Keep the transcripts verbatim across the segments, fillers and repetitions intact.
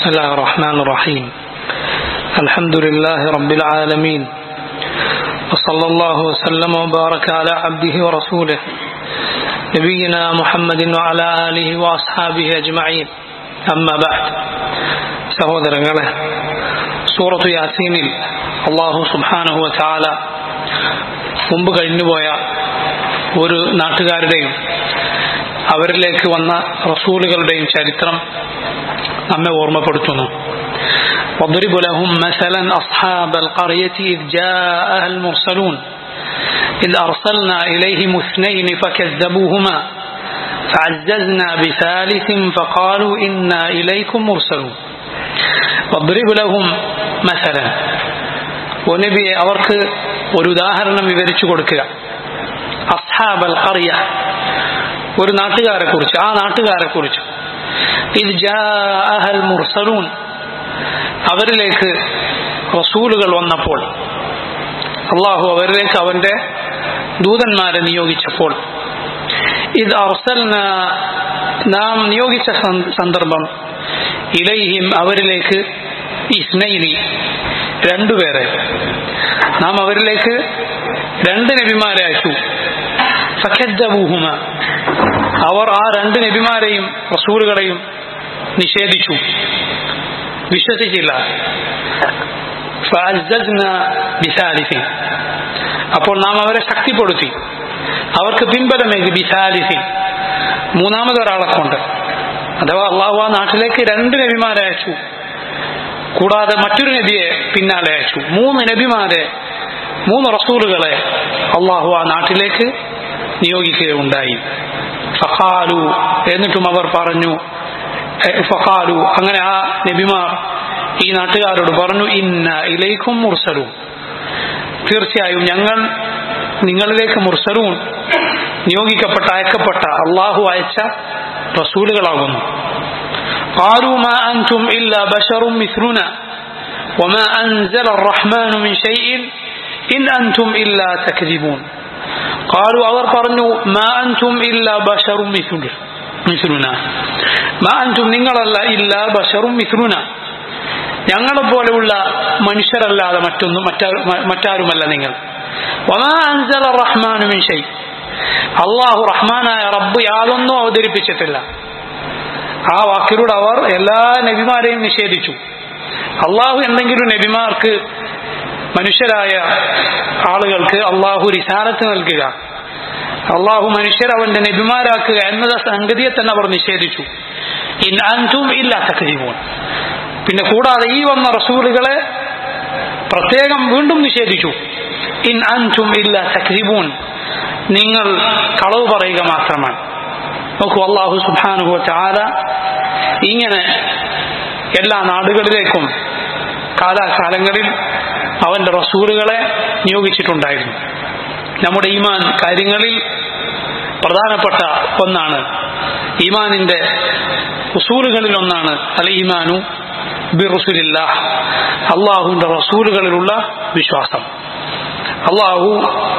الله الرحمن الرحيم الحمد لله رب العالمين وصلى الله وسلم وبارك على عبده ورسوله نبينا محمد وعلى آله وأصحابه أجمعين أما بعد സഹോദരങ്ങളെ, സൂറത്തു യാസീനിൽ അല്ലാഹു സുബ്ഹാനഹു വ തആല മുമ്പ് കഴിഞ്ഞുപോയ ഒരു നാട്ടുകാരുടെയും അവരിലേക്ക് വന്ന റസൂലുകളുടെയും ചരിത്രം നമ്മെ ഓർമ്മപ്പെടുത്തുന്നു. وَاضْرِبْ لَهُمْ مَثَلًا أَصْحَابَ الْقَرْيَةِ إِذْ جَاءَهَا الْمُرْسَلُونَ إِذْ أَرْسَلْنَا إِلَيْهِمُ اثْنَيْنِ فَكَذَّبُوهُمَا فَعَزَّزْنَا بِثَالِثٍ فَقَالُوا إِنَّا إِلَيْكُمْ مُرْسَلُونَ وَاضْرِبْ لَهُمْ مَثَلًا ഓ നബിയെ, അവർക്ക് ഒരു ഉദാഹരണം വിവരിച്ചു കൊടുക്കുക. അസ്ഹാബൽ ഖറിയ, ഒരു നാട്ടുകാരെ കുറിച്ച്, ആ നാട്ടുകാരെ കുറിച്ച്. ഇദ് ജാഅഹൽ മുർസലൂൻ, അവരിലേക്ക് റസൂലുകൾ വന്നപ്പോൾ, അല്ലാഹു അവരിലേക്ക് അവന്റെ ദൂതന്മാരെ നിയോഗിച്ചപ്പോൾ. ഇദ് അർസൽനാ, നാം നിയോഗിച്ച സന്ദർഭം, ഇലൈഹിം അവരിലേക്ക്, ഇസ്നൈനി രണ്ടുപേരെ, നാം അവരിലേക്ക് രണ്ട് നബിമാരെ അയച്ചു. ഫകദ്ദബൂഹുമ, അവർ ആ രണ്ട് നബിമാരെയും റസൂലുകളെയും നിഷേധിച്ചു, വിശ്വസിച്ചില്ല. ഫഅസ്സസ്നാ ബിസാലിസിൻ, അപ്പോൾ നാം അവരെ ശക്തിപ്പെടുത്തി, അവർക്ക് പിൻബലമേകി. ബിസാലിസിൻ, മൂന്നാമതൊരാളെ കൊണ്ട്. അഥവാ അള്ളാഹു ആ നാട്ടിലേക്ക് രണ്ട് നബിമാരെ അയച്ചു, കൂടാതെ മറ്റൊരു നബിയെ പിന്നാലെ അയച്ചു. മൂന്ന് നബിമാരെ, മൂന്ന് റസൂലുകളെ അള്ളാഹു ആ നാട്ടിലേക്ക് നിയോഗിക്കുകയുണ്ടായി. ഫഖാലു, എന്നിട്ടും അവർ പറഞ്ഞു, ഫഖാലു, അങ്ങനെ ആ നബിമാർ ഈ നാട്ടുകാരോട് പറഞ്ഞു, ഇന്ന ഇലൈക്കും മുർസലൂൻ, തീർച്ചയായും ഞങ്ങൾ നിങ്ങളിലേക്ക് മുർസലൂൻ, നിയോഗിക്കപ്പെട്ട, അയക്കപ്പെട്ട, അള്ളാഹു അയച്ച റസൂലുകളാകുന്നു. ഖാലൂ മാ അൻതും ഇല്ലാ ബശറും മിസ്ലുനാ വമാ അൻസല അർറഹ്മാനു മിൻ ശൈഇൻ ഇൻ അൻതും ഇല്ലാ തക്ദിബൂൻ. ഖാലൂ, അവർ പറഞ്ഞു, മാ അൻതും ഇല്ലാ ബശറും മിസ്ലുനാ, മാ അൻതും നിങ്ങളല്ല, ഇല്ലാ ബശറും മിസ്ലുനാ, ഞങ്ങളെ പോലെയുള്ള മനുഷ്യരല്ലാതെ മറ്റൊന്നും മറ്റാരുമല്ല നിങ്ങൾ. വമാ അൻസല അർറഹ്മാനു മിൻ ശൈഇൻ, അല്ലാഹു റഹ്മാനായ റബ്ബ് യാതൊന്നും അവതരിപ്പിച്ചിട്ടില്ല. ആ വാക്കിലൂടെ അവർ എല്ലാ നബിമാരെയും നിഷേധിച്ചു. അള്ളാഹു എന്തെങ്കിലും നബിമാർക്ക്, മനുഷ്യരായ ആളുകൾക്ക് അള്ളാഹു റിസാലത്ത് നൽകുക, അള്ളാഹു മനുഷ്യർ അവന്റെ നബിമാരാക്കുക എന്നത് സംഗതിയെ തന്നെ അവർ നിഷേധിച്ചു. ഇൻ അൻതും ഇല്ലാ തക്ദിബൂൻ, പിന്നെ കൂടാതെ ഈ വന്ന റസൂലുകളെ പ്രത്യേകം വീണ്ടും നിഷേധിച്ചു. ഇൻ അൻതും ഇല്ലാ തക്ദിബൂൻ, നിങ്ങൾ കളവ് പറയുക മാത്രമാണ്. നോക്കൂ, അല്ലാഹു സുബ്ഹാനഹു വ തആല ഇങ്ങനെ എല്ലാ നാടുകളിലേക്കും കാലാകാലങ്ങളിൽ അവന്റെ റസൂലുകളെ നിയോഗിച്ചിട്ടുണ്ടായിരുന്നു. നമ്മുടെ ഈമാൻ കാര്യങ്ങളിൽ പ്രധാനപ്പെട്ട ഒന്നാണ്, ഈമാനിന്റെ ഉസൂലുകളിൽ ഒന്നാണ് അൽ ഈമാനു ബിറുസുലില്ലാഹ്, അള്ളാഹുവിന്റെ റസൂലുകളിലുള്ള വിശ്വാസം. അള്ളാഹു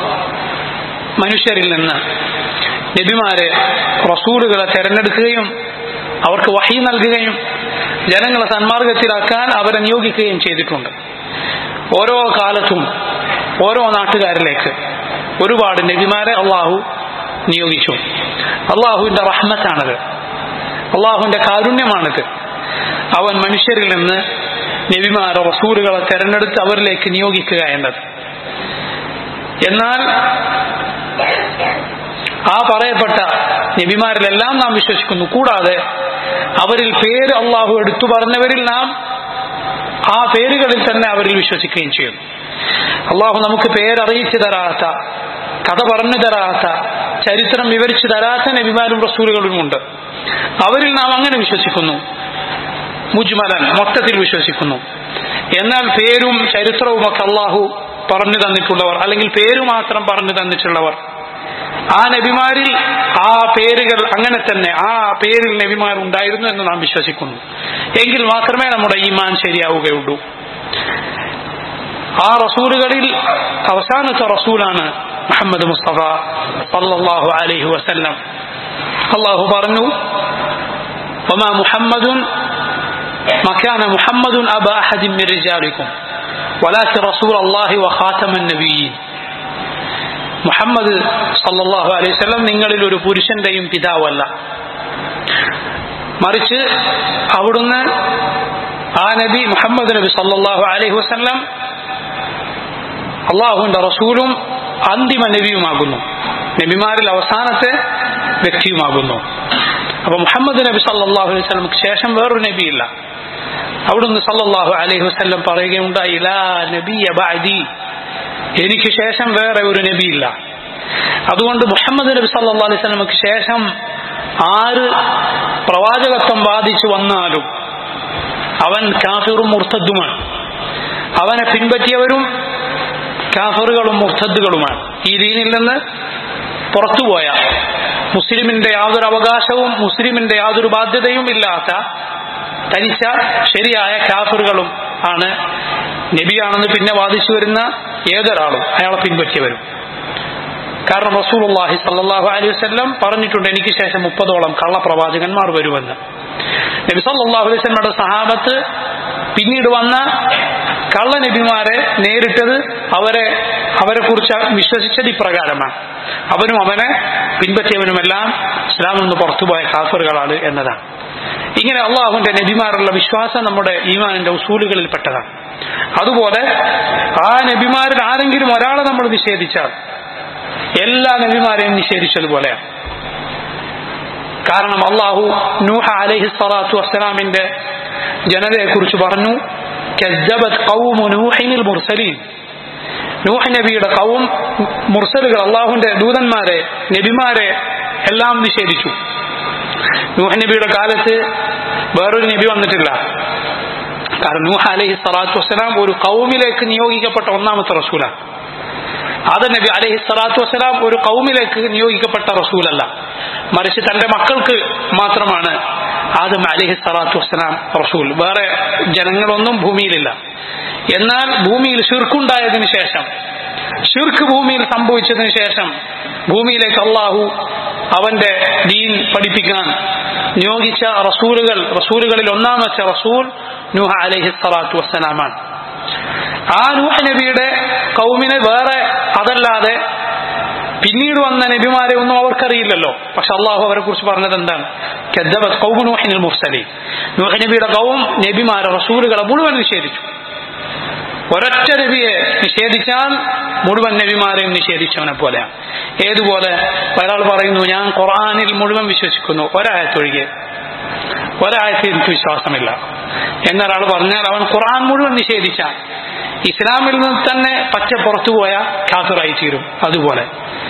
മനുഷ്യരിൽ നിന്ന് നബിമാരെ, റസൂലുകളെ തെരഞ്ഞെടുക്കുകയും അവർക്ക് വഹീ നൽകുകയും ജനങ്ങളെ സന്മാർഗത്തിലാക്കാൻ അവരെ നിയോഗിക്കുകയും ചെയ്തിട്ടുണ്ട്. ഓരോ കാലത്തും ഓരോ നാട്ടുകാരിലേക്ക് ഒരുപാട് നബിമാരെ അള്ളാഹു നിയോഗിച്ചു. അള്ളാഹുവിന്റെ റഹ്മത്താണത്, അള്ളാഹുവിന്റെ കാരുണ്യമാണിത്. അവൻ മനുഷ്യരിൽ നിന്ന് നബിമാരെ, റസൂലുകളെ തെരഞ്ഞെടുത്ത് അവരിലേക്ക് നിയോഗിക്കുക എന്നത്. എന്നാൽ ആ പറയപ്പെട്ട നബിമാരിലെല്ലാം നാം വിശ്വസിക്കുന്നു. കൂടാതെ അവരിൽ പേര് അള്ളാഹു എടുത്തു പറഞ്ഞവരിൽ നാം ആ പേരുകളിൽ തന്നെ അവരിൽ വിശ്വസിക്കുകയും ചെയ്യുന്നു. അള്ളാഹു നമുക്ക് പേരറിയിച്ചു തരാത്ത, കഥ പറഞ്ഞു തരാത്ത, ചരിത്രം വിവരിച്ചു തരാത്ത നബിമാരും റസൂലുകളുമുണ്ട്. അവരിൽ നാം അങ്ങനെ വിശ്വസിക്കുന്നു, മുജ്മലൻ, മൊത്തത്തിൽ വിശ്വസിക്കുന്നു. എന്നാൽ പേരും ചരിത്രവും ഒക്കെ അള്ളാഹു പറഞ്ഞു തന്നിട്ടുള്ളവർ, അല്ലെങ്കിൽ പേരു മാത്രം പറഞ്ഞു തന്നിട്ടുള്ളവർ, ആ നബിമാരിൽ ആ പേരുകൾ അങ്ങനെ തന്നെ, ആ പേരിൽ നബിമാർ ഉണ്ടായിരുന്നു എന്ന് നാം വിശ്വസിക്കുന്നു. എങ്കിൽ മാത്രമേ നമ്മുടെ ഈമാൻ ശരിയാവുകയുള്ളൂ. ആ റസൂലുകളിൽ അവസാനത്തെ റസൂലാണ് മുഹമ്മദ് മുസ്തഫ സല്ലല്ലാഹു അലൈഹി വസല്ലം. അല്ലാഹു പറഞ്ഞു, വമാ മുഹമ്മദുൻ ما كان محمد أبا أحد من رجالكم ولكن رسول الله وخاتم النبيين. മുഹമ്മദ് സല്ലല്ലാഹു അലൈഹി വസല്ലം നിങ്ങളിൽ ഒരു പുരുഷന്റെയും പിതാവല്ല, മറിച്ച് അവിടുന്ന് ആ നബി മുഹമ്മദ് നബി സല്ലല്ലാഹു അലൈഹി വസല്ലം അള്ളാഹുവിന്റെ റസൂലും അന്തിമ നബിയുമാകുന്നു, നബിമാരിൽ അവസാനത്തെ വ്യക്തിയുമാകുന്നു. അപ്പൊ മുഹമ്മദ് നബി സല്ലല്ലാഹു അലൈഹി വസല്ലമക്ക് ശേഷം വേറൊരു നബിയില്ല. അവിടുന്ന് സല്ലല്ലാഹു അലൈഹി വസല്ലം പറയുകയുണ്ടായി, ലാ നബിയ ബഅദി, എനിക്ക് ശേഷം വേറെ ഒരു നബിയില്ല. അതുകൊണ്ട് മുഹമ്മദ് നബി സല്ലല്ലാഹു അലൈഹി വസല്ലമക്ക് ശേഷം ആര് പ്രവാചകത്വം വാദിച്ചു വന്നാലും അവൻ കാഫിറും മുർത്തദ്ദുമാണ്. അവനെ പിൻപറ്റിയവരും കാഫറുകളും മുർത്തദ്ദുകളുമാണ്. ഈ ദീനിൽ നിന്ന് പുറത്തുപോയ, മുസ്ലിമിന്റെ യാതൊരു അവകാശവും മുസ്ലിമിന്റെ യാതൊരു ബാധ്യതയും ഇല്ലാത്ത തനിച്ച ശരിയായ കാഫറുകളും ആണ് നബിയാണെന്ന് പിന്നെ വാദിച്ചു വരുന്ന ഏതൊരാളും അയാളെ പിൻപറ്റിയവരും. കാരണം റസൂലുള്ളാഹി സ്വല്ലല്ലാഹു അലൈഹി വസല്ലം പറഞ്ഞിട്ടുണ്ട്, എനിക്ക് ശേഷം മുപ്പതോളം കള്ളപ്രവാചകന്മാർ വരുമെന്ന്. നബി സല്ലല്ലാഹു അലൈഹി വസല്ലമയുടെ സഹാബത്ത് പിന്നീട് വന്ന കള്ള നബിമാരെ നേരിട്ടത് അവരെ അവരെ കുറിച്ച് വിശ്വസിച്ചത് ഇപ്രകാരമാണ്, അവനും അവനെ പിൻപറ്റിയവനുമെല്ലാം ഇസ്ലാമിൽ നിന്ന് പുറത്തുപോയ കാഫറുകളാണ് എന്നതാണ്. ഇങ്ങനെ അള്ളാഹുവിന്റെ നബിമാരുള്ള വിശ്വാസം നമ്മുടെ ഈമാനിന്റെ ഉസൂലുകളിൽ പെട്ടതാണ്. അതുപോലെ ആ നബിമാരിൽ ആരെങ്കിലും ഒരാളെ നമ്മൾ നിഷേധിച്ചാൽ എല്ലാ നബിമാരെയും നിഷേധിച്ചതുപോലെയാണ്. കാരണം അള്ളാഹു നൂഹ അലൈഹി സ്വലാത്തു വസ്സലാമിന്റെ ജനതയെ കുറിച്ച് പറഞ്ഞു, കസ്സബത് ഖൗമു നൂഹിൽ മുർസലീൻ. നൂഹ് നബിയുടെ ഖൗം മുർസലുകൾ, അള്ളാഹുവിന്റെ ദൂതന്മാരെ നബിമാരെ എല്ലാം നിഷേധിച്ചു. നൂഹ് നബിയുടെ കാലത്ത് വേറൊരു നബി വന്നിട്ടില്ല. കാരണം നൂഹ് അലൈഹി സ്വലാത്തു വസ്സലാം ഒരു ഖൗമിലേക്ക് നിയോഗിക്കപ്പെട്ട ഒന്നാമത്തെ റസൂലാണ്. ആദം നബി അലൈഹി സ്വലാത്തു വസ്സലാം ഒരു ഖൗമിലേക്ക് നിയോഗിക്കപ്പെട്ട റസൂലല്ല, മറിച്ച് തന്റെ മക്കൾക്ക് മാത്രമാണ് ആദം അലൈഹി സ്വലാത്തു വസ്സലാം റസൂൽ. വേറെ ജനങ്ങളൊന്നും ഭൂമിയിലില്ല. എന്നാൽ ഭൂമിയിൽ ശിർക്കുണ്ടായതിനു ശേഷം, ശിർക്ക് ഭൂമിയിൽ സംഭവിച്ചതിന് ശേഷം ഭൂമിയിലേക്ക് അള്ളാഹു അവന്റെ ദീൻ പഠിപ്പിക്കാൻ നിയോഗിച്ച റസൂലുകൾ റസൂലുകളിൽ ഒന്നാമത്തെ റസൂൽ നൂഹ് അലൈഹി സ്വലാത്തു വസ്സലാമാണ്. ആ നൂഹ് നബിയുടെ ഖൗമിനെ വേറെ അതല്ലാതെ പിന്നീട് വന്ന നബിമാരെ ഒന്നും അവർക്കറിയില്ലല്ലോ. പക്ഷെ അള്ളാഹു അവരെ കുറിച്ച് പറഞ്ഞത് എന്താണ്? കദ്ദബത് ഖൗമു നൂഹിൽ മുർസലീൻ. നൂഹ് നബിയുടെ ഖൗം നബിമാരെ റസൂലുകളെ മുഴുവൻ നിഷേധിച്ചു. ഒരൊറ്റ നബിയെ നിഷേധിച്ചാൽ മുഴുവൻ നബിമാരെയും നിഷേധിച്ചവനെ പോലെയാണ്. ഏതുപോലെ ഒരാൾ പറയുന്നു, ഞാൻ ഖുർആനിൽ മുഴുവൻ വിശ്വസിക്കുന്നു, ഒരായത്തൊഴികെ ഒരായത്തിൽ എനിക്ക് വിശ്വാസമില്ല എന്നൊരാൾ പറഞ്ഞാൽ അവൻ ഖുർആൻ മുഴുവൻ നിഷേധിച്ചാൽ ഇസ്ലാമിൽ നിന്ന് തന്നെ പച്ച പുറത്തുപോയ കാഫിറായി തീരും. അതുപോലെ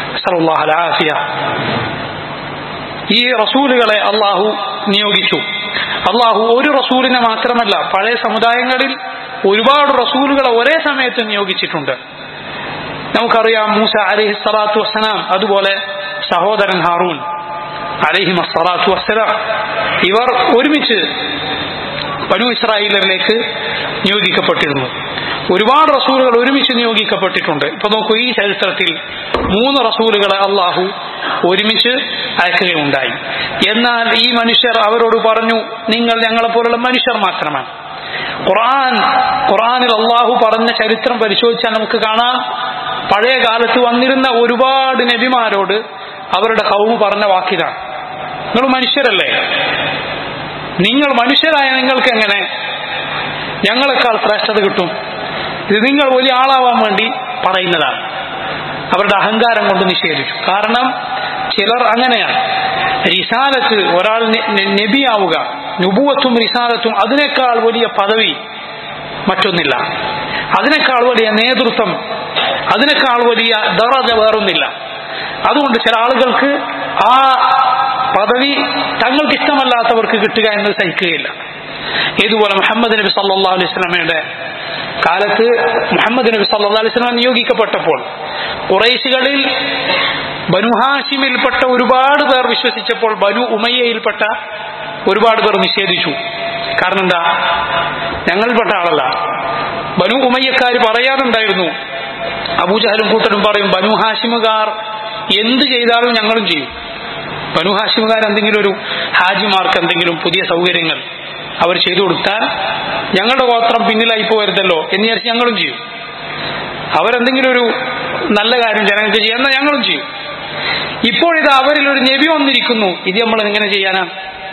ഈ റസൂലുകളെ അള്ളാഹു നിയോഗിച്ചു. അള്ളാഹു ഒരു റസൂലിനെ മാത്രമല്ല, പഴയ സമുദായങ്ങളിൽ ഒരുപാട് റസൂലുകളെ ഒരേ സമയത്ത് നിയോഗിച്ചിട്ടുണ്ട്. നമുക്കറിയാം മൂസ അലൈഹി സ്വലാത്തു വസ്സലാം, അതുപോലെ സഹോദരൻ ഹാറൂൻ അലൈഹി സ്വലാത്തു വസ്സലാം, ഇവർ ഒരുമിച്ച് ബനൂ ഇസ്രായേലിലേക്ക് നിയോഗിക്കപ്പെട്ടിരുന്നു. ഒരുപാട് റസൂലുകൾ ഒരുമിച്ച് നിയോഗിക്കപ്പെട്ടിട്ടുണ്ട്. ഇപ്പൊ നോക്കൂ, ഈ ചരിത്രത്തിൽ മൂന്ന് റസൂലുകളെ അള്ളാഹു ഒരുമിച്ച് അയക്കുകയുണ്ടായി. എന്നാൽ ഈ മനുഷ്യർ അവരോട് പറഞ്ഞു, നിങ്ങൾ ഞങ്ങളെപ്പോലുള്ള മനുഷ്യർ മാത്രമാണ്. ഖുർആൻ ഖുർആനിൽ അള്ളാഹു പറഞ്ഞ ചരിത്രം പരിശോധിച്ചാൽ നമുക്ക് കാണാം, പഴയ കാലത്ത് വന്നിരുന്ന ഒരുപാട് നബിമാരോട് അവരുടെ ഖൗമ് പറഞ്ഞ വാക്കിലാണ്, നിങ്ങൾ മനുഷ്യരല്ലേ, നിങ്ങൾ മനുഷ്യരായ നിങ്ങൾക്ക് എങ്ങനെ ഞങ്ങളെക്കാൾ ശ്രേഷ്ഠത കിട്ടും? ഇത് നിങ്ങൾ വലിയ ആളാവാൻ വേണ്ടി പറയുന്നതാണ്. അവരുടെ അഹങ്കാരം കൊണ്ട് നിഷേധിച്ചു. കാരണം ചിലർ അങ്ങനെയാണ്. റിസാലത്ത്, ഒരാൾ നബിയാവുക, നുബുവത്തും റിസാലത്തും അതിനേക്കാൾ വലിയ പദവി മറ്റൊന്നില്ല, അതിനേക്കാൾ വലിയ നേതൃത്വം, അതിനേക്കാൾ വലിയ ദറജ വേറൊന്നില്ല. അതുകൊണ്ട് ചില ആളുകൾക്ക് ആ പദവി തങ്ങൾക്ക് ഇഷ്ടമല്ലാത്തവർക്ക് കിട്ടുക എന്ന് സഹിക്കുകയില്ല. ഇതുപോലെ മുഹമ്മദ് നബി സല്ലല്ലാഹു അലൈഹി വസല്ലമയുടെ കാലത്ത് മുഹമ്മദ് നബി സല്ലല്ലാഹു അലൈഹി വസല്ലം നിയോഗിക്കപ്പെട്ടപ്പോൾ ഖുറൈശികളിൽ ബനു ഹാഷിമിൽപ്പെട്ട ഒരുപാട് പേർ വിശ്വസിച്ചപ്പോൾ ബനു ഉമയ്യയിൽപ്പെട്ട ഒരുപാട് പേർ നിഷേധിച്ചു. കാരണം എന്താ? ഞങ്ങളിൽപ്പെട്ട ആളല്ല. ബനു ഉമയ്യക്കാർ പറയാറുണ്ടായിരുന്നു, അബൂജഹലും കൂട്ടരും പറയും, ബനു ഹാഷിമുകാർ എന്ത് ചെയ്താലും ഞങ്ങളും ചെയ്യും. ബനു ഹാഷിമുകാർ എന്തെങ്കിലും ഒരു ഹാജിമാർക്ക് എന്തെങ്കിലും പുതിയ സൗകര്യങ്ങൾ അവർ ചെയ്തു കൊടുത്താൽ ഞങ്ങളുടെ ഗോത്രം പിന്നിലായി പോകരുതല്ലോ എന്ന് വിചാരിച്ച് ഞങ്ങളും ചെയ്യും. അവരെന്തെങ്കിലും ഒരു നല്ല കാര്യം ജനങ്ങൾക്ക് ചെയ്യാൻ ഞങ്ങളും ചെയ്യും. ഇപ്പോഴിത് അവരിൽ ഒരു നബി വന്നിരിക്കുന്നു, ഇത് നമ്മൾ എങ്ങനെ ചെയ്യാനാണ്?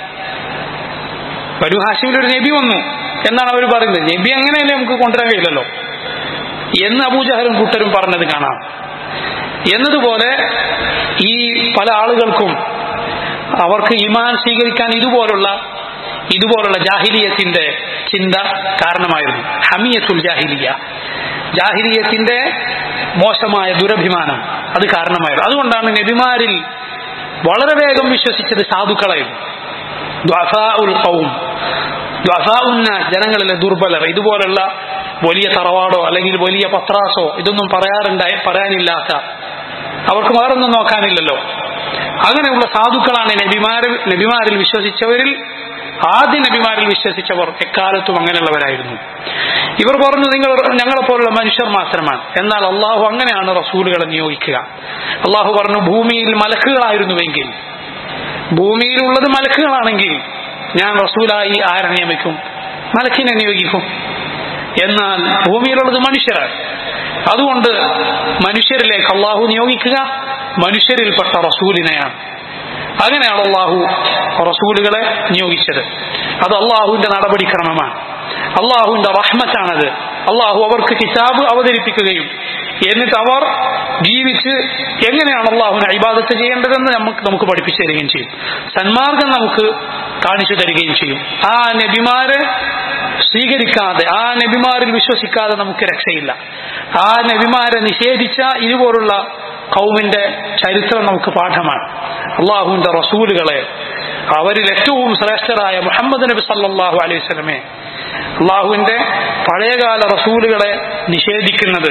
ബനൂ ഹാഷിമിൽ ഒരു നബി വന്നു എന്നാണ് അവർ പറയുന്നത്. നബി അങ്ങനെയല്ലേ നമുക്ക് കൊണ്ടുവരാൻ കഴിയില്ലല്ലോ എന്ന് അബൂജഹലും കൂട്ടരും പറഞ്ഞത് കാണാം. എന്നതുപോലെ ഈ പല ആളുകൾക്കും അവർക്ക് ഈമാൻ സ്വീകരിക്കാൻ ഇതുപോലുള്ള ഇതുപോലുള്ള ജാഹിലിയത്തിന്റെ ചിന്ത കാരണമായിരുന്നു. ഹമിയത്തുൽ ജാഹിലിയ, ജാഹിലിയത്തിന്റെ മോശമായ ദുരഭിമാനം അത് കാരണമായിരുന്നു. അതുകൊണ്ടാണ് നബിമാരിൽ വളരെ വേഗം വിശ്വസിച്ചത് സാധുക്കളായിരുന്നു. ദ്വഅഫാഉൽ ഖൗം, ദ്വഅഫാഉന്ന ജനങ്ങളിലെ ദുർബലർ, ഇതുപോലുള്ള വലിയ തറവാടോ അല്ലെങ്കിൽ വലിയ പത്രാസോ ഇതൊന്നും പറയാറുണ്ടായി പറയാനില്ലാത്ത, അവർക്ക് വേറൊന്നും നോക്കാനില്ലല്ലോ, അങ്ങനെയുള്ള സാധുക്കളാണ് നബിമാരിൽ നബിമാരിൽ വിശ്വസിച്ചവരിൽ ആദ്യ നബിമാരിൽ വിശ്വസിച്ചവർ എക്കാലത്തും അങ്ങനെയുള്ളവരായിരുന്നു. ഇവർ പറഞ്ഞു നിങ്ങൾ ഞങ്ങളെപ്പോലുള്ള മനുഷ്യർ മാത്രമാണ്. എന്നാൽ അള്ളാഹു അങ്ങനെയാണ് റസൂലുകളെ നിയോഗിക്കുക. അള്ളാഹു പറഞ്ഞു ഭൂമിയിൽ മലക്കുകളായിരുന്നുവെങ്കിൽ, ഭൂമിയിലുള്ളത് മലക്കുകളാണെങ്കിൽ ഞാൻ റസൂലായി ആരെ നിയമിക്കും? മലക്കിനെ നിയോഗിക്കും. എന്നാൽ ഭൂമിയിലുള്ളത് മനുഷ്യരാണ്. അതുകൊണ്ട് മനുഷ്യരിലേക്ക് അള്ളാഹു നിയോഗിക്കുക മനുഷ്യരിൽപ്പെട്ട റസൂലിനെയാണ്. അങ്ങനെയാണ് അള്ളാഹു റസൂലുകളെ നിയോഗിച്ചത്. അത് അള്ളാഹുവിന്റെ നടപടിക്രമമാണ്, അള്ളാഹുവിന്റെ റഹ്മത്താണത്. അള്ളാഹു അവർക്ക് കിതാബ് അവതരിപ്പിക്കുകയും എന്നിട്ട് അവർ ജീവിച്ച് എങ്ങനെയാണ് അള്ളാഹുവിനെ ഇബാദത്ത് ചെയ്യേണ്ടതെന്ന് നമുക്ക് നമുക്ക് പഠിപ്പിച്ചു തരികയും ചെയ്യും. സന്മാർഗം നമുക്ക് കാണിച്ചു തരികയും ചെയ്യും. ആ നബിമാരെ സ്വീകരിക്കാതെ, ആ നബിമാരിൽ വിശ്വസിക്കാതെ നമുക്ക് രക്ഷയില്ല. ആ നബിമാരെ നിഷേധിച്ച ഇതുപോലുള്ള ഖൗമിന്റെ ചരിത്രം നമുക്ക് പാഠമാണ്. അള്ളാഹുവിന്റെ റസൂലുകളെ, അവരിൽ ഏറ്റവും ശ്രേഷ്ഠരായ മുഹമ്മദ് നബി സല്ലല്ലാഹു അലൈഹി വസല്ലമയെ, അള്ളാഹുവിന്റെ പഴയകാല റസൂലുകളെ നിഷേധിക്കുന്നത്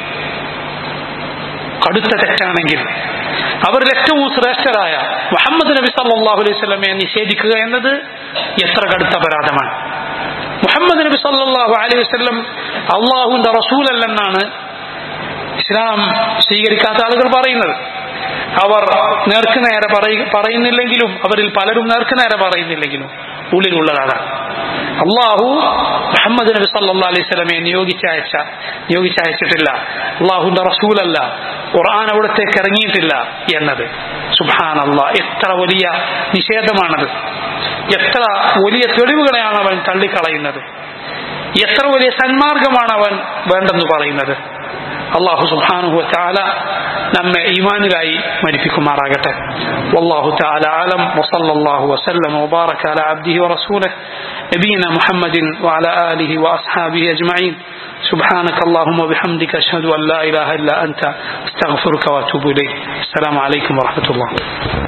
കടുത്ത തെറ്റാണെങ്കിൽ, അവരിൽ ഏറ്റവും ശ്രേഷ്ഠരായ മുഹമ്മദ് നബി സല്ലല്ലാഹു അലൈഹി വസല്ലമയെ നിഷേധിക്കുക എന്നത് എത്ര കടുത്ത അപരാധമാണ്. മുഹമ്മദ് നബി സല്ലല്ലാഹു അലൈഹി വസല്ലം അള്ളാഹുവിന്റെ റസൂലല്ലെന്നാണ് ഇസ്ലാം സ്വീകരിക്കാത്ത ആളുകൾ പറയുന്നത്. അവർ നേർക്കുനേരെ പറയുന്നില്ലെങ്കിലും, അവരിൽ പലരും നേർക്കുനേരെ പറയുന്നില്ലെങ്കിലും ഉള്ളിലുള്ളതാണ്. അള്ളാഹു മുഹമ്മദ് നബി സല്ലല്ലാഹു അലൈഹി വസല്ലമയെ നിയോഗിച്ചയച്ച നിയോഗിച്ചയച്ചിട്ടില്ല, അള്ളാഹുവിന്റെ റസൂലല്ല, ഖുർആൻ അവിടത്തേക്ക് ഇറങ്ങിയിട്ടില്ല എന്നത് സുബ്ഹാനല്ലാഹ്, എത്ര വലിയ നിഷേധമാണത്! എത്ര വലിയ തെളിവുകളെയാണ് അവൻ തള്ളിക്കളയുന്നത്! എത്ര വലിയ സന്മാർഗമാണ് അവൻ വേണ്ടെന്ന് പറയുന്നത്! അല്ലാഹു സുബ്ഹാനഹു വതആല നമ്മെ ഈമാനിലായി മരിപ്പിക്കുമാറാകട്ടെ. വല്ലാഹു തആല അലം വസല്ലല്ലാഹു വസല്ലമ വബാറക അലാ അബ്ദിഹി വറസൂലിഹി നബിയിനാ മുഹമ്മദിൻ വഅലാ ആലിഹി വഅസ്ഹാബിഹി അജ്മഈൻ. സുബ്ഹാനക അല്ലാഹുമ്മ വബിഹംദിക അശ്ഹദു അൻ ലാ ഇലാഹ ഇല്ലാ അൻത അസ്തഗ്ഫിറുക വഅതൂബു ഇലൈക്. അസ്സലാമു അലൈക്കും വറഹ്മത്തുള്ളാഹി.